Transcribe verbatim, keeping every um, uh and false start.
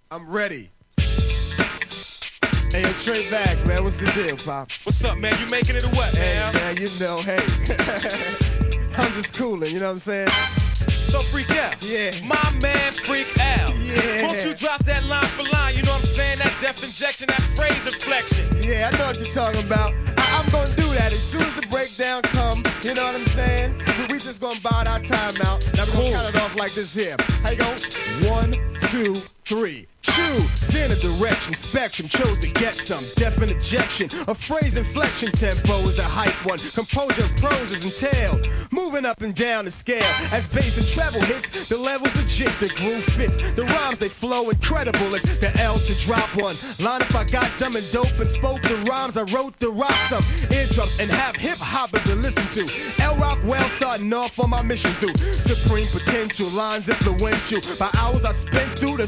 I'm ready. Hey, yo, Trey back, man. What's the deal, Pop? What's up, man? You making it or what, Hey, man? man, you know, hey. I'm just cooling, you know what I'm saying? So Freak Al. Yeah. My man Freak Al. Yeah. Won't you drop that line for line? You know what I'm saying? That depth injection, that phrase inflection. Yeah, I know what you're talking about. I- I'm gonna do that as soon as the breakdown come. You know what I'm saying? We, we just gonna bide our time out. Now we're gonna count it off like this here. How you go? One, two, three. Chew, standard direction, spectrum, chose to get some definite ejection. A phrase inflection, tempo is a hype one. Composure of prose is entailed. Moving up and down the scale. As bass and treble hits, the levels legit, the groove fits. The rhymes, they flow incredible. It's the L to drop one. Line if I got dumb and dope and spoke the rhymes, I wrote the rock some eardrums and have hip hoppers to listen to. L Rock well starting off on my mission through supreme potential. Lines influential by hours I spent through the